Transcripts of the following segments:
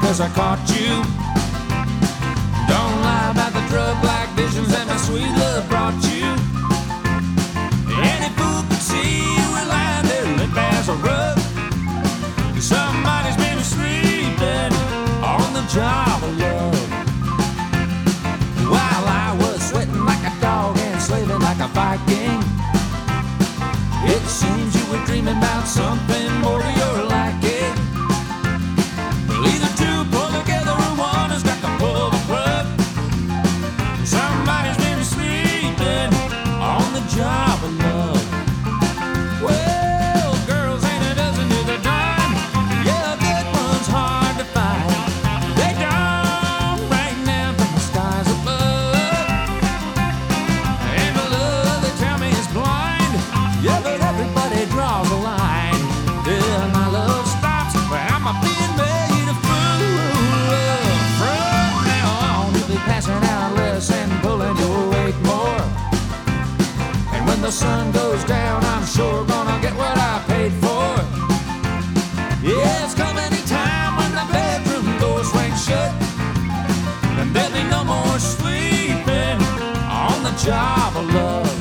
'cause I caught you. Don't lie about the drug-like visions that my sweet love brought you. Any fool could see you were lying there limp as a rug. Somebody's been sleeping on the job of love. While I was sweating like a dog and slaving like a Viking, it seems you were dreaming about something more to your liking. Well, either two pull together or one has got to pull the plug. Somebody's been sleeping on the job of love. Well, girls ain't a dozen to the dime. Yeah, a good one's hard to find. They don't rain down from the skies above. And the love they tell me is blind. Yeah, but everybody draws a line. Yeah, my love stops where I'm being made a fool of. From now on, you'll be passing out less and pulling your weight more. And when the sun goes down, I'm sure gonna get what I paid for. Yeah, it's come any time when the bedroom door swings shut, and there'll be no more sleeping on the job of love.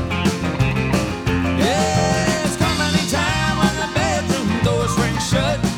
Yeah, it's come any time when the bedroom door swings shut,